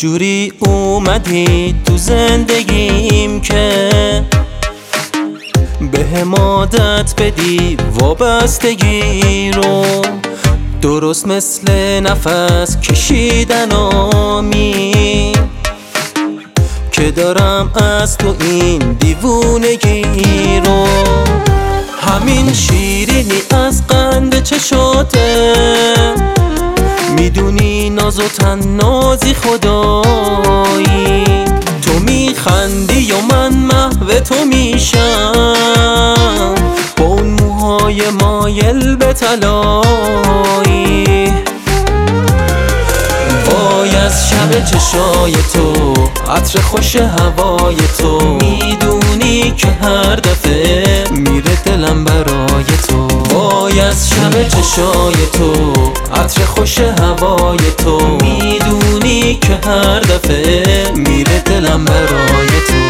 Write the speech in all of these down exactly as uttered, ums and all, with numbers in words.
جوری اومدی تو زندگیم که بهم عادت بدی وابستگی رو، درست مثل نفس کشیدن آمی که دارم از تو این دیوونگی رو. همین شیرینی از قند چشاته، میدونی ناز و تنازی خدایی، تو میخندی و من محو تو میشم با اون موهای مایل به طلایی. وای از شب چشای تو، عطر خوش هوای تو، میدونی که هر دفعه میره دلم برای تو. وای از شب چشای تو، عطر خوش هوای تو، میدونی که هر دفعه میره دلم برای تو.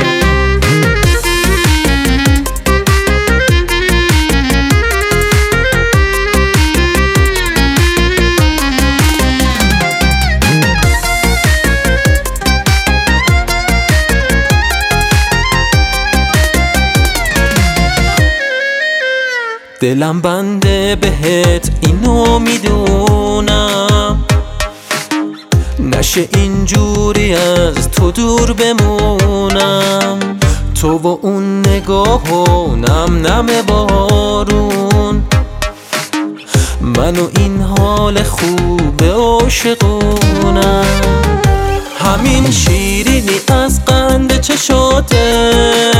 دلم بنده بهت اینو میدونم، نشه اینجوری از تو دور بمونم. تو و اون نگاه و نم نم بارون، من و این حال خوب عاشقونم. همین شیرینی از قند چشاته،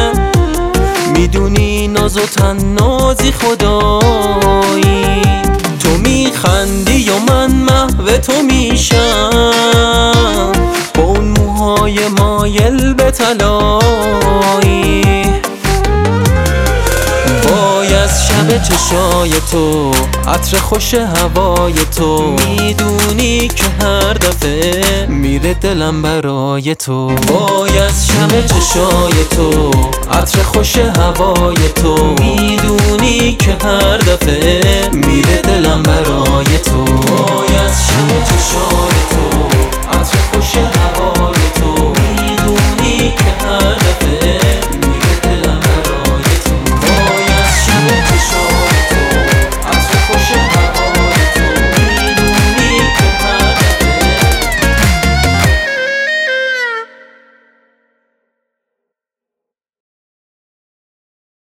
میدونی ناز و تنازی خدایی، تو میخندی و من محو تو میشم با اون موهای مایل به طلایی. وای از شب چشای تو، عطر خوش هوای تو، میدونی که هر دفعه میره دلم برای تو. وای از شب چشای تو، عطر خوش هوای تو، میدونی که هر